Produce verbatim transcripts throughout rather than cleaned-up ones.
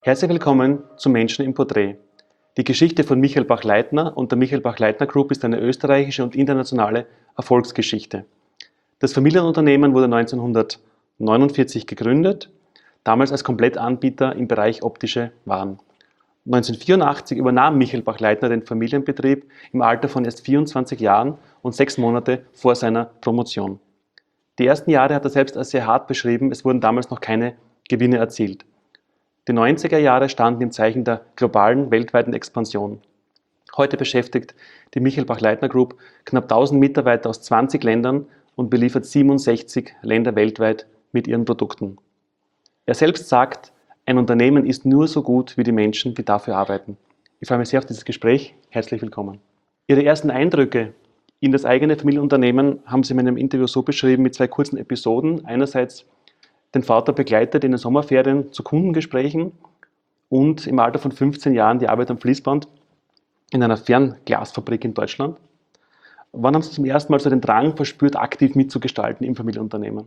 Herzlich willkommen zu Menschen im Porträt. Die Geschichte von Michael Bach-Leitner und der Michael Bach-Leitner Group ist eine österreichische und internationale Erfolgsgeschichte. Das Familienunternehmen wurde neunzehnhundertneunundvierzig gegründet, damals als Komplettanbieter im Bereich optische Waren. neunzehnhundertvierundachtzig übernahm Michael Bach-Leitner den Familienbetrieb im Alter von erst vierundzwanzig Jahren und sechs Monate vor seiner Promotion. Die ersten Jahre hat er selbst als sehr hart beschrieben, es wurden damals noch keine Gewinne erzielt. Die neunziger Jahre standen im Zeichen der globalen, weltweiten Expansion. Heute beschäftigt die Michael Bach-Leitner Group knapp tausend Mitarbeiter aus zwanzig Ländern und beliefert siebenundsechzig Länder weltweit mit ihren Produkten. Er selbst sagt, ein Unternehmen ist nur so gut wie die Menschen, die dafür arbeiten. Ich freue mich sehr auf dieses Gespräch. Herzlich willkommen. Ihre ersten Eindrücke in das eigene Familienunternehmen haben Sie in meinem Interview so beschrieben mit zwei kurzen Episoden. Einerseits den Vater begleitet in den Sommerferien zu Kundengesprächen und im Alter von fünfzehn Jahren die Arbeit am Fließband in einer Fernglasfabrik in Deutschland. Wann haben Sie zum ersten Mal so den Drang verspürt, aktiv mitzugestalten im Familienunternehmen?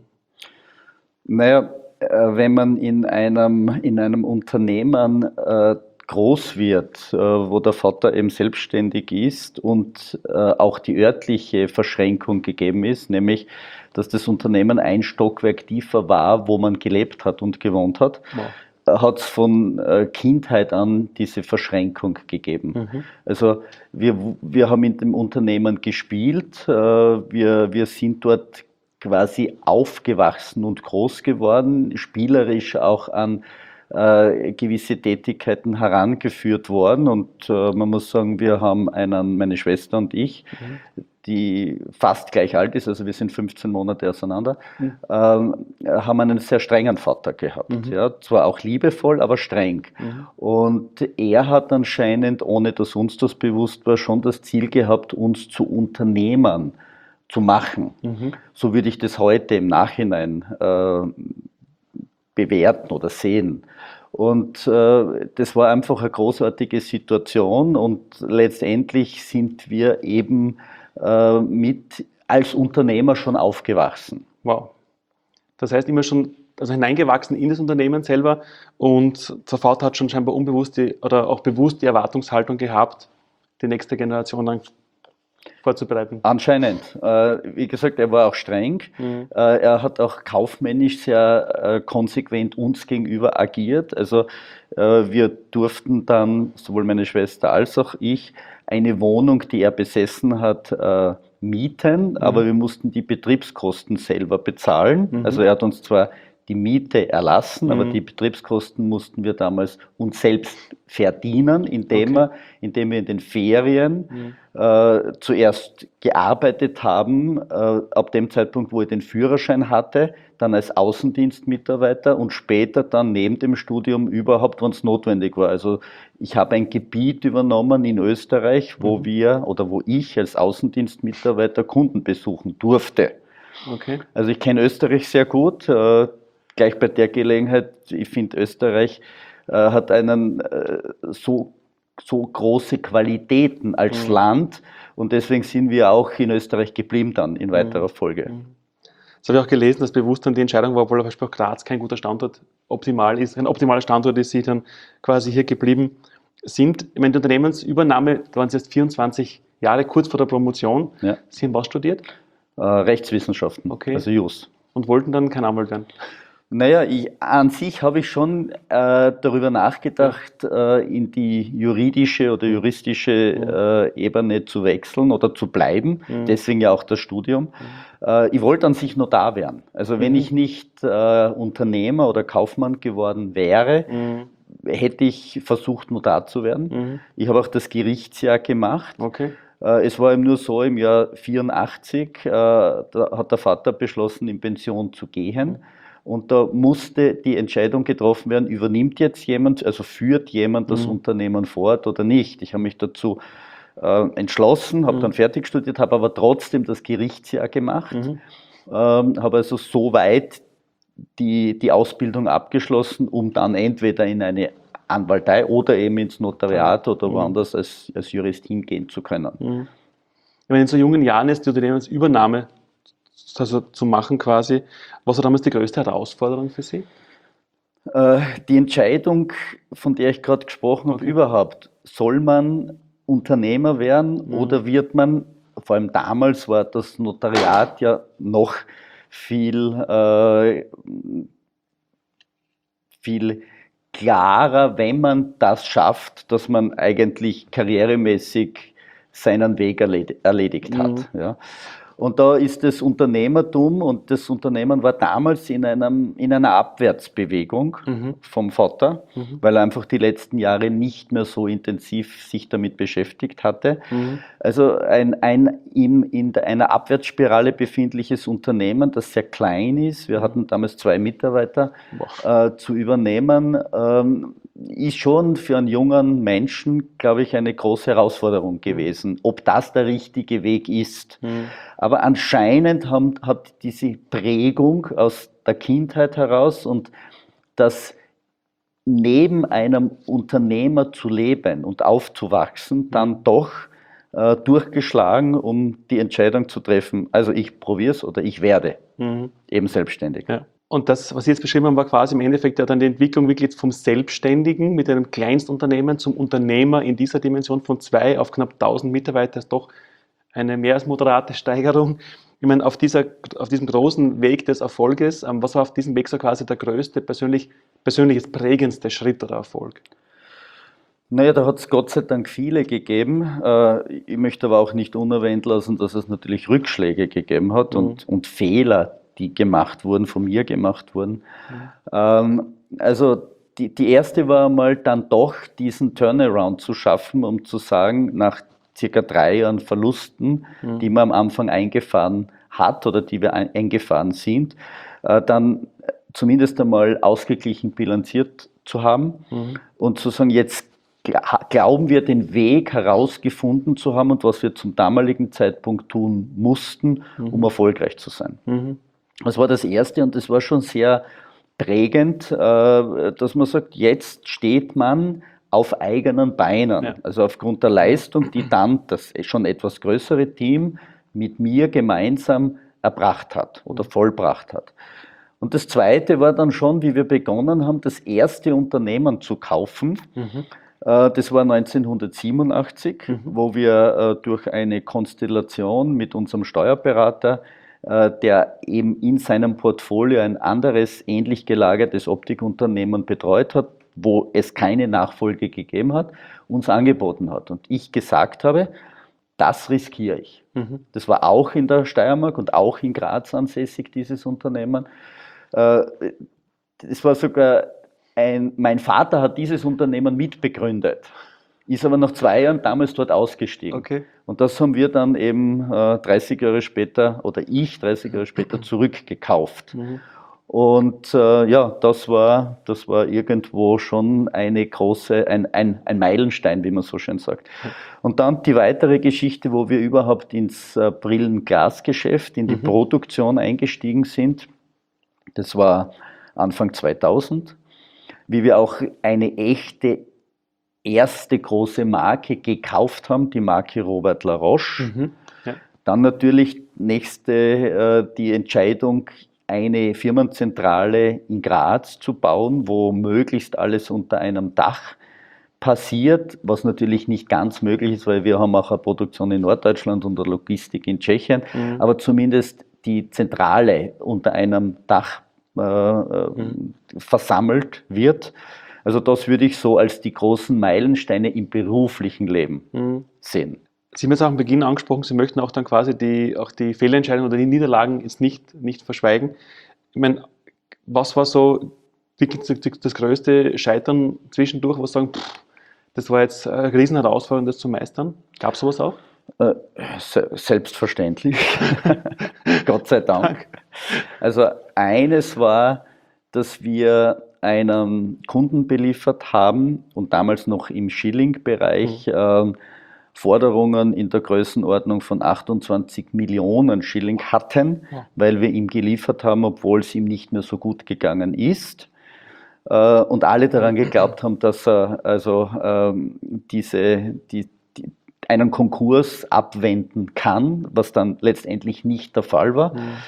Naja, wenn man in einem, in einem Unternehmen äh, groß wird, äh, wo der Vater eben selbstständig ist und äh, auch die örtliche Verschränkung gegeben ist, nämlich dass das Unternehmen ein Stockwerk tiefer war, wo man gelebt hat und gewohnt hat, wow. Hat es von äh, Kindheit an diese Verschränkung gegeben. Mhm. Also wir, wir haben in dem Unternehmen gespielt, äh, wir, wir sind dort quasi aufgewachsen und groß geworden, spielerisch auch an äh, gewisse Tätigkeiten herangeführt worden und äh, man muss sagen, wir haben einen, meine Schwester und ich, mhm. die fast gleich alt ist, also wir sind fünfzehn Monate auseinander, mhm. ähm, haben einen sehr strengen Vater gehabt. Mhm. Ja, zwar auch liebevoll, aber streng. Mhm. Und er hat anscheinend, ohne dass uns das bewusst war, schon das Ziel gehabt, uns zu Unternehmern zu machen. Mhm. So würde ich das heute im Nachhinein äh, bewerten oder sehen. Und äh, das war einfach eine großartige Situation und letztendlich sind wir eben äh, mit als Unternehmer schon aufgewachsen. Wow. Das heißt immer schon also hineingewachsen in das Unternehmen selber und der Vater hat schon scheinbar unbewusst die, oder auch bewusst die Erwartungshaltung gehabt, die nächste Generation dann vorzubereiten. Anscheinend. Äh, wie gesagt, er war auch streng. Mhm. Äh, er hat auch kaufmännisch sehr äh, konsequent uns gegenüber agiert. Also äh, wir durften dann, sowohl meine Schwester als auch ich, eine Wohnung, die er besessen hat, äh, mieten, mhm. aber wir mussten die Betriebskosten selber bezahlen. Mhm. Also er hat uns zwar die Miete erlassen, mhm. aber die Betriebskosten mussten wir damals uns selbst verdienen, indem, okay. wir, indem wir in den Ferien mhm. äh, zuerst gearbeitet haben, äh, ab dem Zeitpunkt, wo ich den Führerschein hatte, dann als Außendienstmitarbeiter und später dann neben dem Studium überhaupt, wenn es notwendig war. Also ich habe ein Gebiet übernommen in Österreich, wo mhm. wir oder wo ich als Außendienstmitarbeiter Kunden besuchen durfte. Okay. Also ich kenne Österreich sehr gut. Äh, Gleich bei der Gelegenheit, ich finde, Österreich äh, hat einen äh, so, so große Qualitäten als mhm. Land und deswegen sind wir auch in Österreich geblieben dann in weiterer Folge. Mhm. Das habe ich auch gelesen, dass bewusst dann die Entscheidung war, obwohl zum Beispiel auch Graz kein guter Standort optimal ist, ein optimaler Standort ist, Sie dann quasi hier geblieben sind. Ich meine, die Unternehmensübernahme, da waren Sie erst vierundzwanzig Jahre, kurz vor der Promotion. Ja. Sie haben was studiert? Äh, Rechtswissenschaften, okay. also Jus. Und wollten dann kein Anwalt werden? Naja, ich, an sich habe ich schon äh, darüber nachgedacht, äh, in die juridische oder juristische äh, Ebene zu wechseln oder zu bleiben. Mhm. Deswegen ja auch das Studium. Mhm. Äh, ich wollte an sich Notar werden. Also wenn mhm. ich nicht äh, Unternehmer oder Kaufmann geworden wäre, mhm. hätte ich versucht, Notar zu werden. Mhm. Ich habe auch das Gerichtsjahr gemacht. Okay. Es war eben nur so, im Jahr vierundachtzig, äh, da hat der Vater beschlossen, in Pension zu gehen. Mhm. Und da musste die Entscheidung getroffen werden, übernimmt jetzt jemand, also führt jemand das mhm. Unternehmen fort oder nicht. Ich habe mich dazu äh, entschlossen, habe mhm. dann fertig studiert, habe aber trotzdem das Gerichtsjahr gemacht, mhm. ähm, habe also so weit die, die Ausbildung abgeschlossen, um dann entweder in eine Anwaltei oder eben ins Notariat oder woanders mhm. als, als Jurist hingehen zu können. Mhm. Wenn in so jungen Jahren ist die Unternehmensübernahme also zu machen quasi, was war damals die größte Herausforderung für Sie? Äh, die Entscheidung, von der ich gerade gesprochen habe, Okay. überhaupt, soll man Unternehmer werden Mhm. oder wird man, vor allem damals war das Notariat ja noch viel, äh, viel klarer, wenn man das schafft, dass man eigentlich karrieremäßig seinen Weg erledi- erledigt hat. Ja. Und da ist das Unternehmertum und das Unternehmen war damals in, einem, in einer Abwärtsbewegung Mhm. vom Vater, Mhm. weil er einfach die letzten Jahre nicht mehr so intensiv sich damit beschäftigt hatte. Mhm. Also ein, ein im, in der- einer Abwärtsspirale befindliches Unternehmen, das sehr klein ist, wir hatten damals zwei Mitarbeiter, Boah. äh, zu übernehmen, ähm, ist schon für einen jungen Menschen, glaube ich, eine große Herausforderung gewesen, ob das der richtige Weg ist. Mhm. Aber anscheinend haben, hat diese Prägung aus der Kindheit heraus und das neben einem Unternehmer zu leben und aufzuwachsen, dann doch äh, durchgeschlagen, um die Entscheidung zu treffen, also ich probiere es oder ich werde Mhm. eben selbstständig. Ja. Und das, was Sie jetzt beschrieben haben, war quasi im Endeffekt ja dann die Entwicklung wirklich vom Selbstständigen mit einem Kleinstunternehmen zum Unternehmer in dieser Dimension von zwei auf knapp tausend Mitarbeiter ist doch eine mehr als moderate Steigerung. Ich meine, auf, dieser, auf diesem großen Weg des Erfolges, ähm, was war auf diesem Weg so quasi der größte, persönlich, persönliches prägendste Schritt oder Erfolg? Naja, da hat es Gott sei Dank viele gegeben. Äh, Ich möchte aber auch nicht unerwähnt lassen, dass es natürlich Rückschläge gegeben hat Mhm. und, und Fehler, die gemacht wurden, von mir gemacht wurden. Mhm. Ähm, Also die, die erste war mal dann doch diesen Turnaround zu schaffen, um zu sagen, nach circa drei Jahren Verlusten, Mhm. die man am Anfang eingefahren hat oder die wir ein- eingefahren sind, äh, dann zumindest einmal ausgeglichen bilanziert zu haben Mhm. und zu sagen, jetzt gla- glauben wir den Weg herausgefunden zu haben und was wir zum damaligen Zeitpunkt tun mussten, um erfolgreich zu sein. Mhm. Das war das Erste und das war schon sehr prägend, äh, dass man sagt, jetzt steht man auf eigenen Beinen. Ja. Also aufgrund der Leistung, die dann das schon etwas größere Team mit mir gemeinsam erbracht hat oder vollbracht hat. Und das Zweite war dann schon, wie wir begonnen haben, das erste Unternehmen zu kaufen. Mhm. Äh, Das war neunzehnhundertsiebenundachtzig, Mhm. wo wir äh, durch eine Konstellation mit unserem Steuerberater, äh, der eben in seinem Portfolio ein anderes ähnlich gelagertes Optikunternehmen betreut hat, wo es keine Nachfolge gegeben hat, uns angeboten hat. Und ich gesagt habe, das riskiere ich. Mhm. Das war auch in der Steiermark und auch in Graz ansässig, dieses Unternehmen. Äh, Es war sogar ein, mein Vater hat dieses Unternehmen mitbegründet, ist aber nach zwei Jahren damals dort ausgestiegen. Okay. Und das haben wir dann eben äh, dreißig Jahre später, oder ich dreißig Jahre später zurückgekauft. Mhm. Und äh, ja, das war, das war irgendwo schon eine große, ein, ein, ein Meilenstein, wie man so schön sagt. Und dann die weitere Geschichte, wo wir überhaupt ins äh, Brillenglasgeschäft, in die Mhm. Produktion eingestiegen sind. Das war Anfang zweitausend, wie wir auch eine echte erste große Marke gekauft haben, die Marke Robert Laroche. Mhm. Ja. Dann natürlich nächste äh, die Entscheidung, eine Firmenzentrale in Graz zu bauen, wo möglichst alles unter einem Dach passiert, was natürlich nicht ganz möglich ist, weil wir haben auch eine Produktion in Norddeutschland und eine Logistik in Tschechien, Mhm. aber zumindest die Zentrale unter einem Dach äh, Mhm. versammelt wird. Also das würde ich so als die großen Meilensteine im beruflichen Leben Mhm. sehen. Sie haben jetzt auch am Beginn angesprochen, Sie möchten auch dann quasi die, auch die Fehlentscheidungen oder die Niederlagen jetzt nicht, nicht verschweigen. Ich meine, was war so wirklich das, das größte Scheitern zwischendurch, wo Sie sagen, pff, das war jetzt eine Riesenherausforderung, das zu meistern? Gab es sowas auch? Äh, se- Selbstverständlich, Gott sei Dank. Also eines war, dass wir einen Kunden beliefert haben und damals noch im Schilling-Bereich ähm, Forderungen in der Größenordnung von achtundzwanzig Millionen Schilling hatten, Ja. weil wir ihm geliefert haben, obwohl es ihm nicht mehr so gut gegangen ist. Äh, und alle daran geglaubt haben, dass er also ähm, diese, die, die, einen Konkurs abwenden kann, was dann letztendlich nicht der Fall war. Mhm.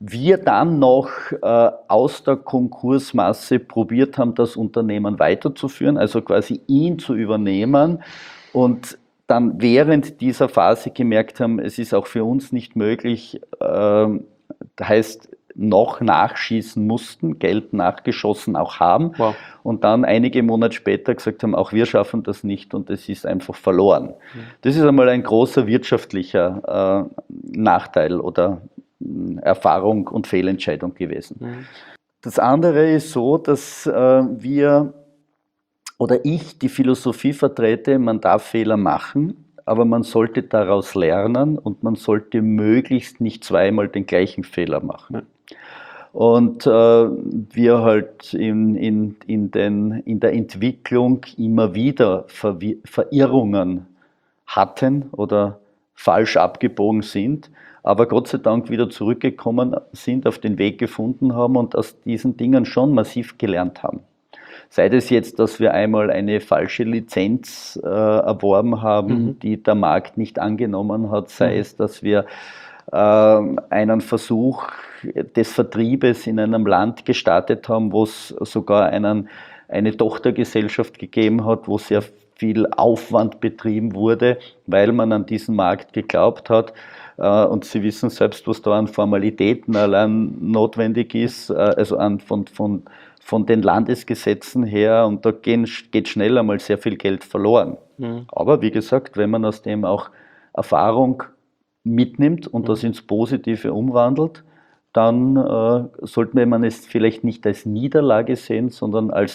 wir dann noch äh, aus der Konkursmasse probiert haben, das Unternehmen weiterzuführen, also quasi ihn zu übernehmen und dann während dieser Phase gemerkt haben, es ist auch für uns nicht möglich, äh, heißt noch nachschießen mussten, Geld nachgeschossen auch haben Wow. und dann einige Monate später gesagt haben, auch wir schaffen das nicht und es ist einfach verloren. Mhm. Das ist einmal ein großer wirtschaftlicher äh, Nachteil oder äh, Erfahrung und Fehlentscheidung gewesen. Mhm. Das andere ist so, dass äh, wir oder ich die Philosophie vertrete, man darf Fehler machen, aber man sollte daraus lernen und man sollte möglichst nicht zweimal den gleichen Fehler machen. Ja. Und äh, wir halt in, in, in, den, in der Entwicklung immer wieder Verwir- Verirrungen hatten oder falsch abgebogen sind, aber Gott sei Dank wieder zurückgekommen sind, auf den Weg gefunden haben und aus diesen Dingen schon massiv gelernt haben. Sei das jetzt, dass wir einmal eine falsche Lizenz äh, erworben haben, mhm. die der Markt nicht angenommen hat, sei mhm. es, dass wir äh, einen Versuch des Vertriebes in einem Land gestartet haben, wo es sogar einen, eine Tochtergesellschaft gegeben hat, wo sehr viel Aufwand betrieben wurde, weil man an diesen Markt geglaubt hat. Äh, und Sie wissen selbst, was da an Formalitäten allein notwendig ist, äh, also an, von, von von den Landesgesetzen her und da gehen, geht schnell einmal sehr viel Geld verloren. Mhm. Aber wie gesagt, wenn man aus dem auch Erfahrung mitnimmt und mhm. das ins Positive umwandelt, dann äh, sollte man es vielleicht nicht als Niederlage sehen, sondern als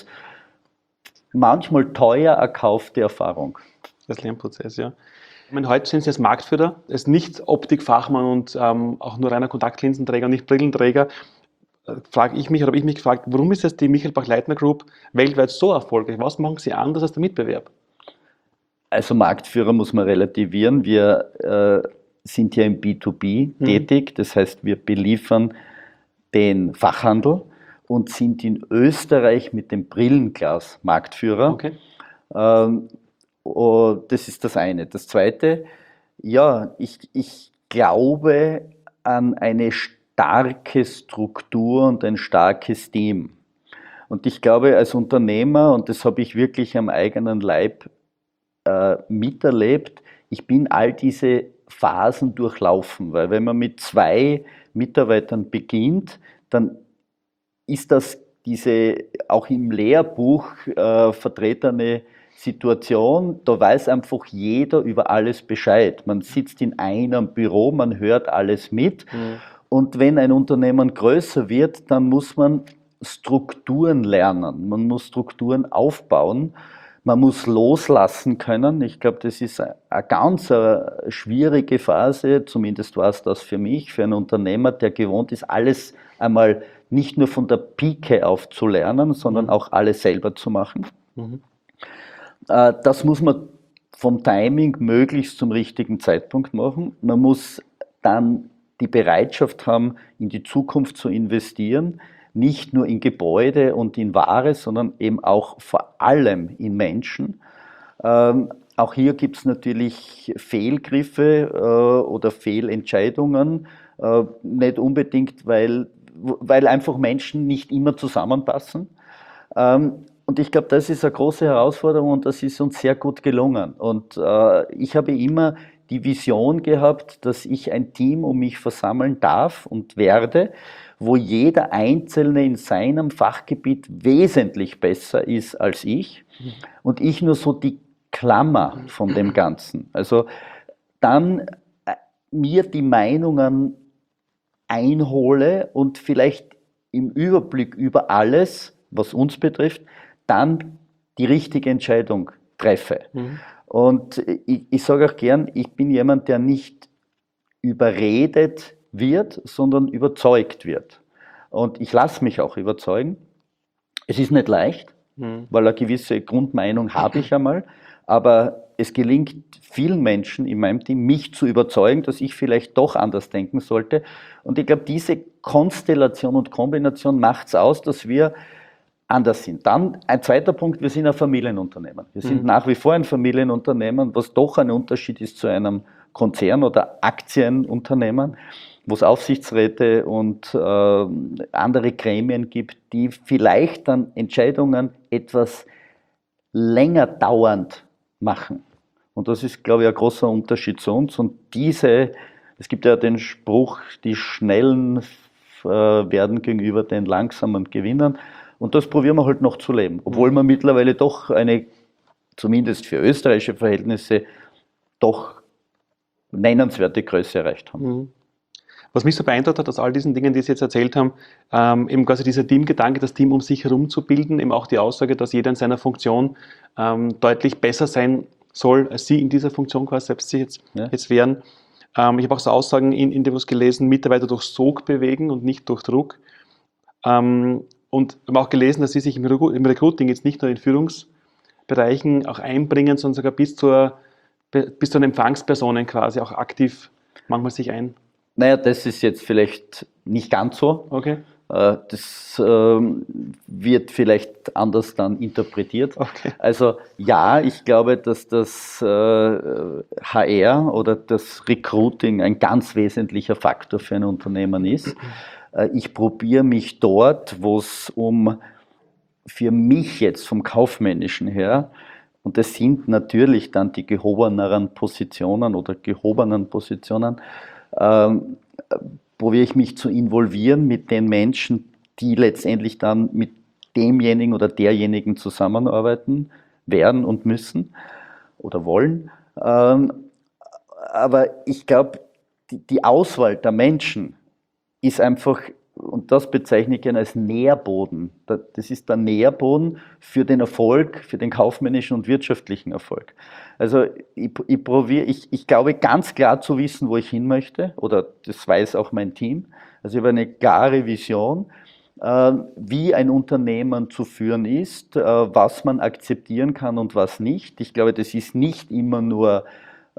manchmal teuer erkaufte Erfahrung. Das Lernprozess, ja. Ich meine, heute sind Sie als Marktführer, als Nicht-Optikfachmann und ähm, auch nur reiner Kontaktlinsenträger, nicht Brillenträger, frage ich mich, oder habe ich mich gefragt, warum ist das die Michelbach-Leitner Group weltweit so erfolgreich? Was machen Sie anders als der Mitbewerb? Also Marktführer muss man relativieren. Wir äh, sind ja im B zwei B mhm. tätig, das heißt, wir beliefern den Fachhandel und sind in Österreich mit dem Brillenglas Marktführer. Okay. Ähm, oh, das ist das eine. Das zweite, ja, ich, ich glaube an eine starke Struktur und ein starkes Team. Und ich glaube, als Unternehmer, und das habe ich wirklich am eigenen Leib äh, miterlebt, ich bin all diese Phasen durchlaufen, weil wenn man mit zwei Mitarbeitern beginnt, dann ist das diese auch im Lehrbuch äh, vertretene Situation, da weiß einfach jeder über alles Bescheid. Man sitzt in einem Büro, man hört alles mit. Mhm. Und wenn ein Unternehmen größer wird, dann muss man Strukturen lernen, man muss Strukturen aufbauen, man muss loslassen können. Ich glaube, das ist eine ganz schwierige Phase, zumindest war es das für mich, für einen Unternehmer, der gewohnt ist, alles einmal nicht nur von der Pike auf zu lernen, sondern auch alles selber zu machen. Mhm. Das muss man vom Timing möglichst zum richtigen Zeitpunkt machen. Man muss dann die Bereitschaft haben, in die Zukunft zu investieren, nicht nur in Gebäude und in Ware, sondern eben auch vor allem in Menschen. Ähm, auch hier gibt es natürlich Fehlgriffe äh, oder Fehlentscheidungen, äh, nicht unbedingt, weil, weil einfach Menschen nicht immer zusammenpassen. Ähm, und ich glaube, das ist eine große Herausforderung und das ist uns sehr gut gelungen. Und äh, ich habe immer die Vision gehabt, dass ich ein Team um mich versammeln darf und werde, wo jeder Einzelne in seinem Fachgebiet wesentlich besser ist als ich und ich nur so die Klammer von dem Ganzen. Also dann mir die Meinungen einhole und vielleicht im Überblick über alles, was uns betrifft, dann die richtige Entscheidung treffe. Mhm. Und ich, ich sage auch gern, ich bin jemand, der nicht überredet wird, sondern überzeugt wird. Und ich lasse mich auch überzeugen. Es ist nicht leicht, mhm. weil eine gewisse Grundmeinung habe ich einmal, aber es gelingt vielen Menschen in meinem Team, mich zu überzeugen, dass ich vielleicht doch anders denken sollte. Und ich glaube, diese Konstellation und Kombination macht es aus, dass wir anders sind. Dann ein zweiter Punkt, wir sind ein Familienunternehmen. Wir sind mhm. nach wie vor ein Familienunternehmen, was doch ein Unterschied ist zu einem Konzern oder Aktienunternehmen. wo es Aufsichtsräte und äh, andere Gremien gibt, die vielleicht dann Entscheidungen etwas länger dauernd machen. Und das ist, glaube ich, ein großer Unterschied zu uns. Und diese, es gibt ja den Spruch, die Schnellen äh, werden gegenüber den Langsamen gewinnen. Und das probieren wir halt noch zu leben. Obwohl wir mittlerweile doch eine, zumindest für österreichische Verhältnisse, doch nennenswerte Größe erreicht haben. Mhm. Was mich so beeindruckt hat aus all diesen Dingen, die Sie jetzt erzählt haben, ähm, eben quasi dieser Teamgedanke, das Team um sich herum zu bilden, eben auch die Aussage, dass jeder in seiner Funktion ähm, deutlich besser sein soll, als Sie in dieser Funktion quasi selbst sich jetzt, Ja. jetzt wären. Ähm, ich habe auch so Aussagen in Interviews gelesen, Mitarbeiter durch Sog bewegen und nicht durch Druck. Ähm, und wir haben auch gelesen, dass Sie sich im, Recru- im Recruiting jetzt nicht nur in Führungsbereichen auch einbringen, sondern sogar bis, zur, bis zu den Empfangspersonen quasi auch aktiv manchmal sich ein. Naja, das ist jetzt vielleicht nicht ganz so. Okay. Äh, Das ähm, wird vielleicht anders dann interpretiert. Okay. Also ja, ich glaube, dass das äh, H R oder das Recruiting ein ganz wesentlicher Faktor für ein Unternehmen ist. Äh, Ich probiere mich dort, wo es um für mich jetzt vom Kaufmännischen her, und das sind natürlich dann die gehobeneren Positionen oder gehobenen Positionen, ähm, probiere ich mich zu involvieren mit den Menschen, die letztendlich dann mit demjenigen oder derjenigen zusammenarbeiten werden und müssen oder wollen. Ähm, aber ich glaube, die, die Auswahl der Menschen ist einfach, und das bezeichne ich gerne als Nährboden. Das ist der Nährboden für den Erfolg, für den kaufmännischen und wirtschaftlichen Erfolg. Also ich, ich probiere, ich, ich glaube ganz klar zu wissen, wo ich hin möchte, oder das weiß auch mein Team. Also ich habe eine klare Vision, äh, wie ein Unternehmen zu führen ist, äh, was man akzeptieren kann und was nicht. Ich glaube, das ist nicht immer nur äh,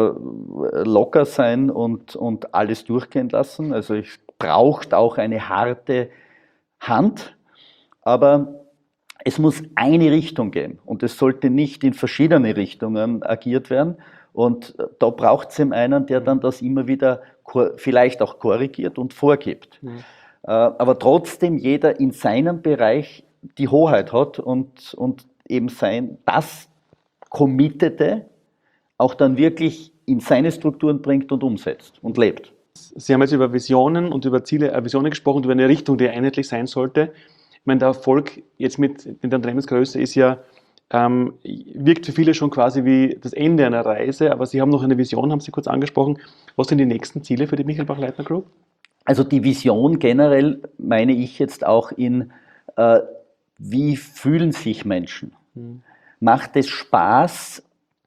locker sein und, und alles durchgehen lassen. Also ich braucht auch eine harte Hand, aber es muss eine Richtung gehen und es sollte nicht in verschiedene Richtungen agiert werden. Und da braucht es einen, der dann das immer wieder vielleicht auch korrigiert und vorgibt. Mhm. Aber trotzdem jeder in seinem Bereich die Hoheit hat und, und eben sein, das Committete auch dann wirklich in seine Strukturen bringt und umsetzt und lebt. Sie haben jetzt über Visionen und über Ziele, äh, Visionen gesprochen, über eine Richtung, die einheitlich sein sollte. Ich meine, der Erfolg jetzt mit, mit der Unternehmensgröße ist ja, ähm, wirkt für viele schon quasi wie das Ende einer Reise, aber Sie haben noch eine Vision, haben Sie kurz angesprochen. Was sind die nächsten Ziele für die Michelbach-Leitner Group? Also die Vision generell meine ich jetzt auch in, äh, wie fühlen sich Menschen? Hm. Macht es Spaß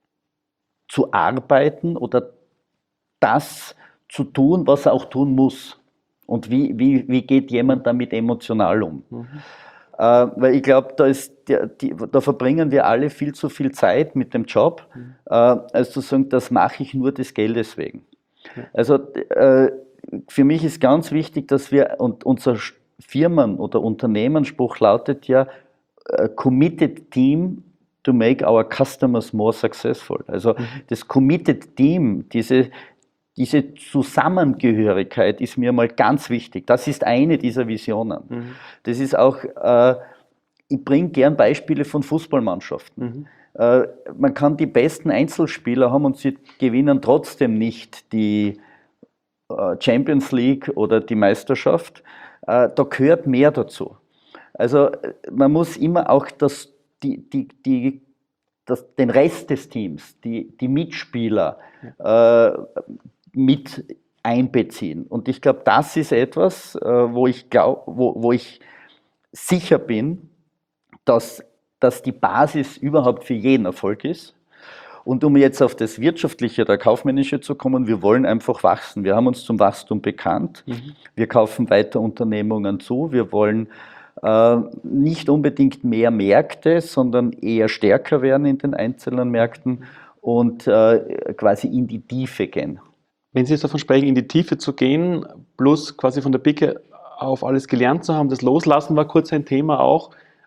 zu arbeiten oder das zu tun, was er auch tun muss. Und wie, wie, wie geht jemand damit emotional um? Mhm. Äh, weil ich glaube, da, da verbringen wir alle viel zu viel Zeit mit dem Job, mhm. äh, als zu sagen, das mache ich nur des Geldes wegen. Ja. Also äh, für mich ist ganz wichtig, dass wir, und unser Firmen- oder Unternehmensspruch lautet ja, uh, committed team to make our customers more successful. Also mhm. das committed Team, diese Diese Zusammengehörigkeit ist mir mal ganz wichtig. Das ist eine dieser Visionen. Mhm. Das ist auch, äh, ich bringe gern Beispiele von Fußballmannschaften. Mhm. Äh, man kann die besten Einzelspieler haben und sie gewinnen trotzdem nicht die äh, Champions League oder die Meisterschaft. Äh, da gehört mehr dazu. Also man muss immer auch das, die, die, die, das, den Rest des Teams, die, die Mitspieler, ja. äh, mit einbeziehen. Und ich glaube, das ist etwas, wo ich, glaub, wo, wo ich sicher bin, dass das die Basis überhaupt für jeden Erfolg ist. Und um jetzt auf das Wirtschaftliche oder Kaufmännische zu kommen, wir wollen einfach wachsen. Wir haben uns zum Wachstum bekannt. Mhm. Wir kaufen weiter Unternehmungen zu. Wir wollen äh, nicht unbedingt mehr Märkte, sondern eher stärker werden in den einzelnen Märkten und äh, quasi in die Tiefe gehen. Wenn Sie jetzt davon sprechen, in die Tiefe zu gehen, plus quasi von der Pike auf alles gelernt zu haben, das Loslassen war kurz ein Thema auch.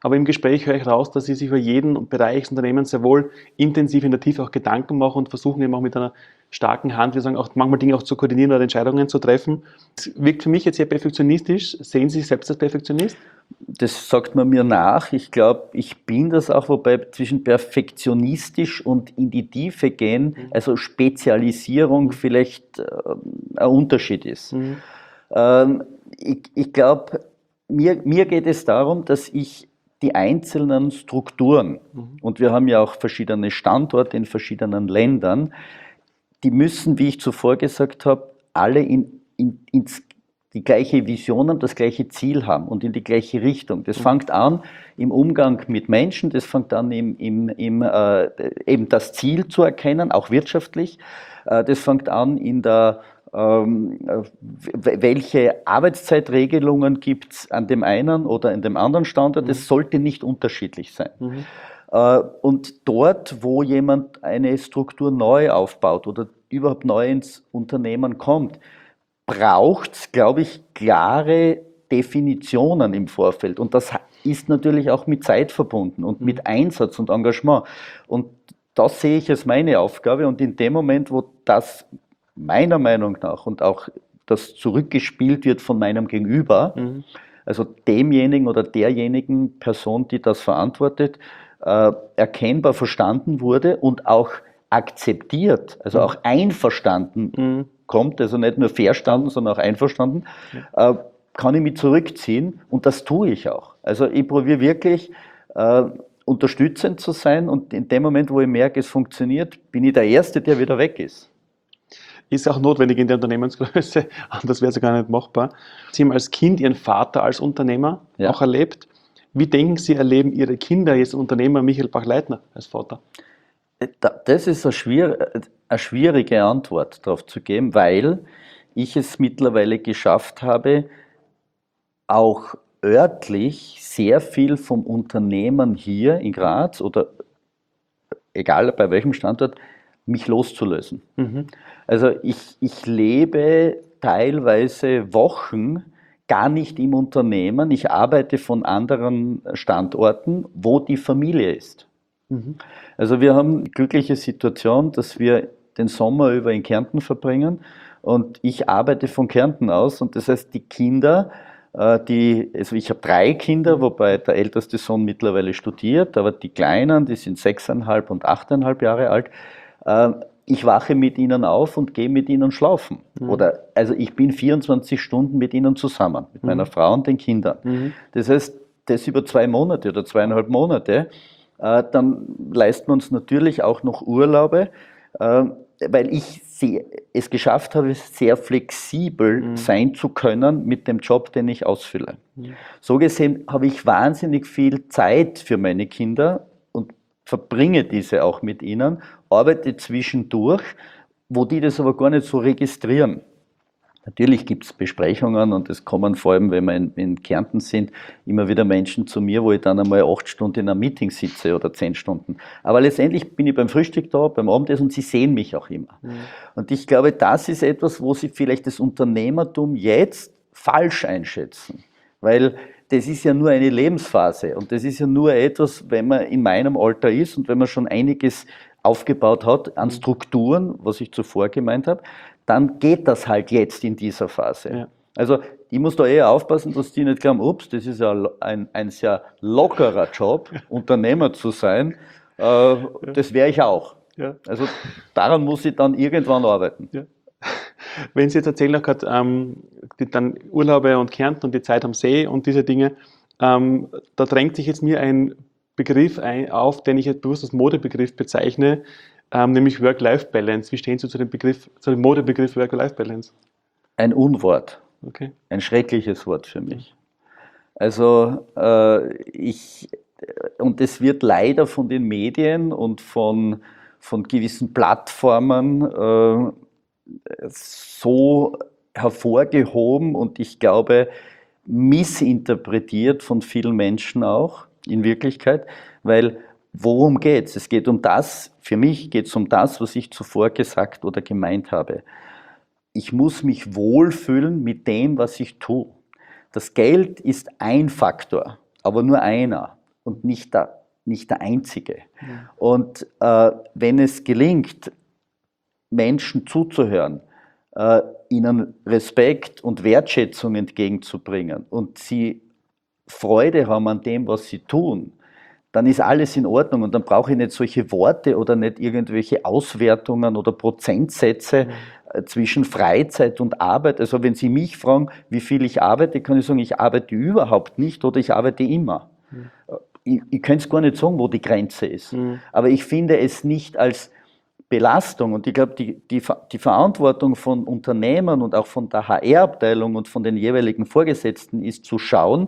aber im Gespräch höre ich raus, dass Sie sich über jeden Bereich des Unternehmens sehr wohl intensiv in der Tiefe auch Gedanken machen und versuchen eben auch mit einer starken Hand, wir sagen auch manchmal Dinge auch zu koordinieren oder Entscheidungen zu treffen. Das wirkt für mich jetzt sehr perfektionistisch. Sehen Sie sich selbst als Perfektionist? Das sagt man mir nach. Ich glaube, ich bin das auch, wobei zwischen perfektionistisch und in die Tiefe gehen, also Spezialisierung vielleicht äh, ein Unterschied ist. Mhm. Ähm, ich ich glaube, mir, mir geht es darum, dass ich die einzelnen Strukturen, Mhm. und wir haben ja auch verschiedene Standorte in verschiedenen Ländern, die müssen, wie ich zuvor gesagt habe, alle in, in, ins die gleiche Vision haben, das gleiche Ziel haben und in die gleiche Richtung. Das fängt an im Umgang mit Menschen, das fängt an im, im, im, äh, eben das Ziel zu erkennen, auch wirtschaftlich. Äh, das fängt an in der, ähm, welche Arbeitszeitregelungen gibt es an dem einen oder in dem anderen Standort. Das sollte nicht unterschiedlich sein. Mhm. Äh, und dort, wo jemand eine Struktur neu aufbaut oder überhaupt neu ins Unternehmen kommt, braucht es, glaube ich, klare Definitionen im Vorfeld. Und das ist natürlich auch mit Zeit verbunden und mit Einsatz und Engagement. Und das sehe ich als meine Aufgabe. Und in dem Moment, wo das meiner Meinung nach und auch das zurückgespielt wird von meinem Gegenüber, Mhm. also demjenigen oder derjenigen Person, die das verantwortet, äh, erkennbar verstanden wurde und auch akzeptiert, also auch einverstanden Mhm. kommt, also nicht nur verstanden, sondern auch einverstanden, äh, kann ich mich zurückziehen und das tue ich auch. Also ich probiere wirklich äh, unterstützend zu sein und in dem Moment, wo ich merke, es funktioniert, bin ich der Erste, der wieder weg ist. Ist auch notwendig in der Unternehmensgröße, anders wäre es ja gar nicht machbar. Sie haben als Kind Ihren Vater als Unternehmer Ja. auch erlebt. Wie denken Sie, erleben Ihre Kinder jetzt Unternehmer Michael Bach-Leitner als Vater? Das ist eine, schwier eine schwierige Antwort darauf zu geben, weil ich es mittlerweile geschafft habe, auch örtlich sehr viel vom Unternehmen hier in Graz oder egal bei welchem Standort, mich loszulösen. Mhm. Also ich, ich lebe teilweise Wochen gar nicht im Unternehmen. Ich arbeite von anderen Standorten, wo die Familie ist. Mhm. Also wir haben die glückliche Situation, dass wir den Sommer über in Kärnten verbringen und ich arbeite von Kärnten aus und das heißt, die Kinder, äh, die, also ich habe drei Kinder, wobei der älteste Sohn mittlerweile studiert, aber die Kleinen, die sind sechseinhalb und achteinhalb Jahre alt. Äh, ich wache mit ihnen auf und gehe mit ihnen schlafen. Mhm. Oder, also ich bin vierundzwanzig Stunden mit ihnen zusammen, mit meiner Frau und den Kindern. Mhm. Das heißt, das über zwei Monate oder zweieinhalb Monate. Äh, dann leisten wir uns natürlich auch noch Urlaube, äh, weil ich sehr, es geschafft habe, sehr flexibel Mhm. sein zu können mit dem Job, den ich ausfülle. Mhm. So gesehen habe ich wahnsinnig viel Zeit für meine Kinder und verbringe diese auch mit ihnen, arbeite zwischendurch, wo die das aber gar nicht so registrieren. Natürlich gibt es Besprechungen und es kommen vor allem, wenn wir in, in Kärnten sind, immer wieder Menschen zu mir, wo ich dann einmal acht Stunden in einem Meeting sitze oder zehn Stunden. Aber letztendlich bin ich beim Frühstück da, beim Abendessen und sie sehen mich auch immer. Mhm. Und ich glaube, das ist etwas, wo sie vielleicht das Unternehmertum jetzt falsch einschätzen. Weil das ist ja nur eine Lebensphase und das ist ja nur etwas, wenn man in meinem Alter ist und wenn man schon einiges aufgebaut hat an Strukturen, was ich zuvor gemeint habe, dann geht das halt jetzt in dieser Phase. Ja. Also ich muss da eher aufpassen, dass die nicht glauben, ups, das ist ja ein, ein sehr lockerer Job, Unternehmer zu sein. Äh, ja. Das wäre ich auch. Ja. Also daran muss ich dann irgendwann arbeiten. Ja. Wenn Sie jetzt erzählen, auch gerade ähm, die, dann Urlaube und Kärnten und die Zeit am See und diese Dinge, ähm, da drängt sich jetzt mir ein Begriff ein, auf, den ich jetzt bewusst als Modebegriff bezeichne, ähm, nämlich Work-Life-Balance. Wie stehen Sie zu dem Begriff, zu dem Modebegriff Work-Life-Balance? Ein Unwort. Okay. Ein schreckliches Wort für mich. Also äh, ich, und es wird leider von den Medien und von, von gewissen Plattformen äh, so hervorgehoben und ich glaube missinterpretiert von vielen Menschen auch in Wirklichkeit, weil worum geht es? Es geht um das, für mich geht es um das, was ich zuvor gesagt oder gemeint habe. Ich muss mich wohlfühlen mit dem, was ich tue. Das Geld ist ein Faktor, aber nur einer. und nicht der, nicht der Einzige. Ja. Und äh, wenn es gelingt, Menschen zuzuhören, äh, ihnen Respekt und Wertschätzung entgegenzubringen und sie Freude haben an dem, was sie tun, dann ist alles in Ordnung und dann brauche ich nicht solche Worte oder nicht irgendwelche Auswertungen oder Prozentsätze mhm. zwischen Freizeit und Arbeit. Also wenn Sie mich fragen, wie viel ich arbeite, kann ich sagen, ich arbeite überhaupt nicht oder ich arbeite immer. Mhm. Ich, ich kann es gar nicht sagen, wo die Grenze ist. Mhm. Aber ich finde es nicht als Belastung und ich glaube, die, die, die Verantwortung von Unternehmen und auch von der H R-Abteilung und von den jeweiligen Vorgesetzten ist zu schauen,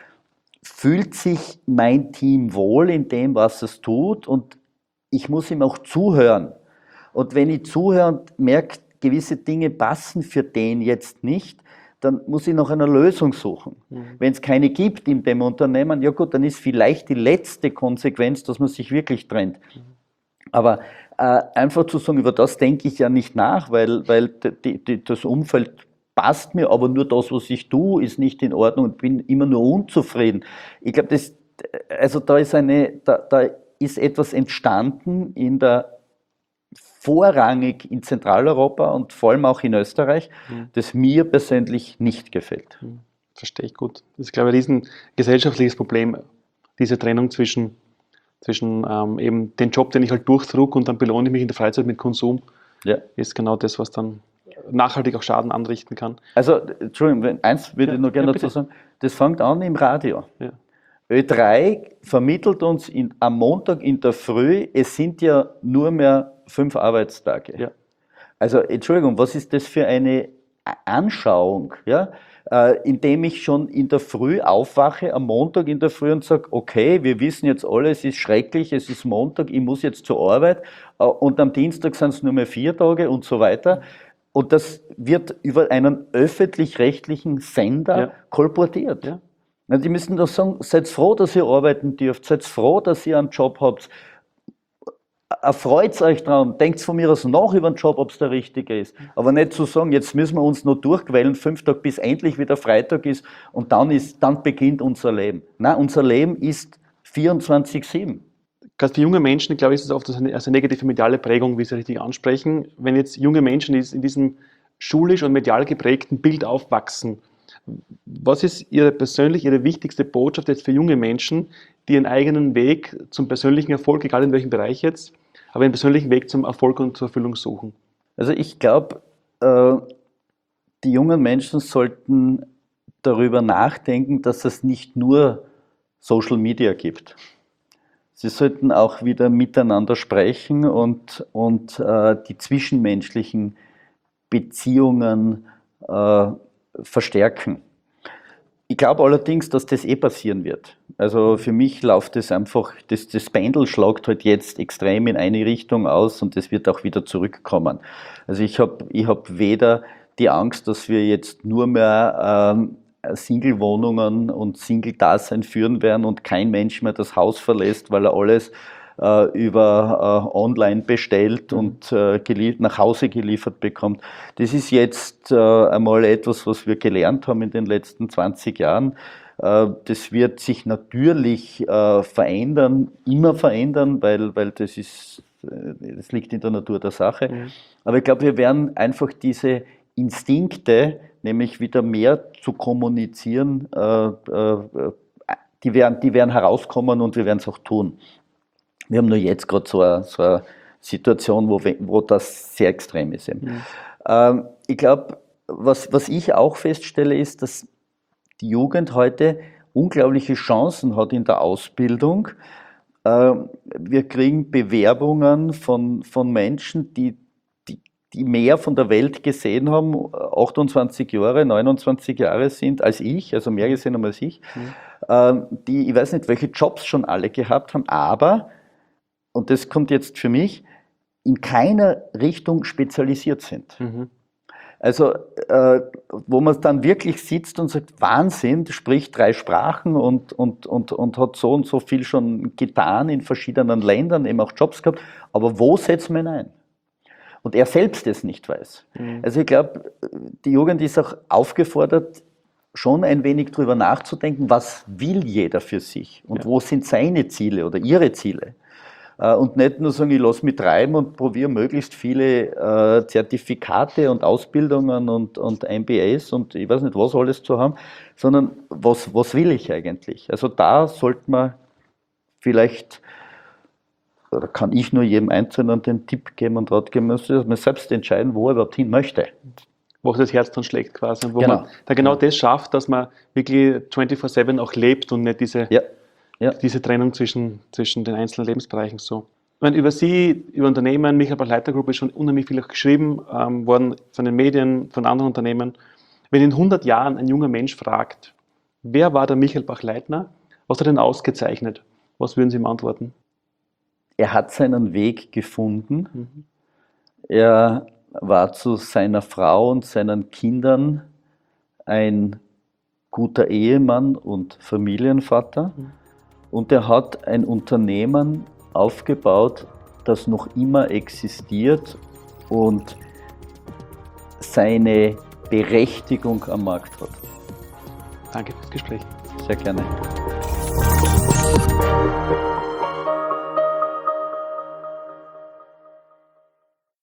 fühlt sich mein Team wohl in dem, was es tut und ich muss ihm auch zuhören. Und wenn ich zuhöre und merke, gewisse Dinge passen für den jetzt nicht, dann muss ich nach einer Lösung suchen. Mhm. Wenn es keine gibt in dem Unternehmen, ja gut, dann ist vielleicht die letzte Konsequenz, dass man sich wirklich trennt. Mhm. Aber äh, einfach zu sagen, über das denke ich ja nicht nach, weil, weil die, die, das Umfeld passt mir, aber nur das, was ich tue, ist nicht in Ordnung und bin immer nur unzufrieden. Ich glaube, das, also da ist eine, da, da ist etwas entstanden in der vorrangig in Zentraleuropa und vor allem auch in Österreich, mhm. das mir persönlich nicht gefällt. Mhm. Verstehe ich gut. Das ist, glaube ich, ein riesen gesellschaftliches Problem, diese Trennung zwischen, zwischen ähm, eben den Job, den ich halt durchdruck und dann belohne ich mich in der Freizeit mit Konsum, ja. ist genau das, was dann nachhaltig auch Schaden anrichten kann. Also, Entschuldigung, eins würde ja, ich noch gerne ja, dazu sagen, das fängt an im Radio. Ja. Ö drei vermittelt uns in, am Montag in der Früh, es sind ja nur mehr fünf Arbeitstage. Ja. Also, Entschuldigung, was ist das für eine Anschauung, ja? Äh, indem ich schon in der Früh aufwache, am Montag in der Früh und sage, okay, wir wissen jetzt alle, es ist schrecklich, es ist Montag, ich muss jetzt zur Arbeit äh, und am Dienstag sind es nur mehr vier Tage und so weiter. Und das wird über einen öffentlich-rechtlichen Sender ja. kolportiert. Ja. Na, die müssen doch sagen, seid froh, dass ihr arbeiten dürft, seid froh, dass ihr einen Job habt. Erfreut euch dran, denkt von mir aus nach über den Job, ob es der richtige ist. Aber nicht zu sagen, jetzt müssen wir uns noch durchquälen, fünf Tage, bis endlich wieder Freitag ist und dann, ist, dann beginnt unser Leben. Nein, unser Leben ist vierundzwanzig sieben. Gerade für junge Menschen, glaube ich, ist es oft eine, also eine negative mediale Prägung, wie Sie richtig ansprechen. Wenn jetzt junge Menschen in diesem schulisch und medial geprägten Bild aufwachsen, was ist Ihre persönlich, Ihre wichtigste Botschaft jetzt für junge Menschen, die ihren eigenen Weg zum persönlichen Erfolg, egal in welchem Bereich jetzt, aber einen persönlichen Weg zum Erfolg und zur Erfüllung suchen? Also ich glaube, äh, die jungen Menschen sollten darüber nachdenken, dass es nicht nur Social Media gibt. Sie sollten auch wieder miteinander sprechen und, und äh, die zwischenmenschlichen Beziehungen äh, verstärken. Ich glaube allerdings, dass das eh passieren wird. Also für mich läuft das einfach, das, das Pendel schlägt halt jetzt extrem in eine Richtung aus und das wird auch wieder zurückkommen. Also ich habe ich hab weder die Angst, dass wir jetzt nur mehr ähm, Single-Wohnungen und Single-Dasein führen werden und kein Mensch mehr das Haus verlässt, weil er alles äh, über äh, online bestellt mhm. und äh, nach Hause geliefert bekommt. Das ist jetzt äh, einmal etwas, was wir gelernt haben in den letzten zwanzig Jahren. Äh, das wird sich natürlich äh, verändern, immer verändern, weil, weil das ist, das liegt in der Natur der Sache. Mhm. Aber ich glaube, wir werden einfach diese Instinkte, nämlich wieder mehr zu kommunizieren, äh, äh, die, werden, die werden herauskommen und wir werden es auch tun. Wir haben nur jetzt gerade so eine, so eine Situation, wo, wo das sehr extrem ist. Eben. Mhm. Ähm, ich glaube, was, was ich auch feststelle, ist, dass die Jugend heute unglaubliche Chancen hat in der Ausbildung. Ähm, wir kriegen Bewerbungen von, von Menschen, die die mehr von der Welt gesehen haben, achtundzwanzig Jahre, neunundzwanzig Jahre sind als ich, also mehr gesehen haben als ich, mhm. die, ich weiß nicht, welche Jobs schon alle gehabt haben, aber, und das kommt jetzt für mich, in keiner Richtung spezialisiert sind. Mhm. Also, äh, wo man dann wirklich sitzt und sagt, Wahnsinn, spricht drei Sprachen und, und, und, und hat so und so viel schon getan in verschiedenen Ländern, eben auch Jobs gehabt, aber wo setzt man ihn ein? Und er selbst es nicht weiß. Mhm. Also ich glaube, die Jugend ist auch aufgefordert, schon ein wenig drüber nachzudenken, was will jeder für sich und Ja. wo sind seine Ziele oder ihre Ziele. Äh, Und nicht nur sagen, ich lasse mich treiben und probiere möglichst viele äh, Zertifikate und Ausbildungen und, und M B As und ich weiß nicht was alles zu haben, sondern was, was will ich eigentlich? Also da sollte man vielleicht, oder kann ich nur jedem Einzelnen den Tipp geben und Rat geben, dass man selbst entscheiden, wo er überhaupt hin möchte. Wo auch das Herz dann schlägt quasi. Und wo Genau. man da genau das schafft, dass man wirklich vierundzwanzig sieben auch lebt und nicht diese, Ja, ja. diese Trennung zwischen, zwischen den einzelnen Lebensbereichen so. Ich meine, über Sie, über Unternehmen, Michael Bach-Leitner Group ist schon unheimlich viel auch geschrieben ähm, worden von den Medien, von anderen Unternehmen. Wenn in hundert Jahren ein junger Mensch fragt, wer war der Michael Bach-Leitner, was hat er denn ausgezeichnet? Was würden Sie ihm antworten? Er hat seinen Weg gefunden. Mhm. Er war zu seiner Frau und seinen Kindern ein guter Ehemann und Familienvater. Mhm. Und er hat ein Unternehmen aufgebaut, das noch immer existiert und seine Berechtigung am Markt hat. Danke fürs Gespräch. Sehr gerne.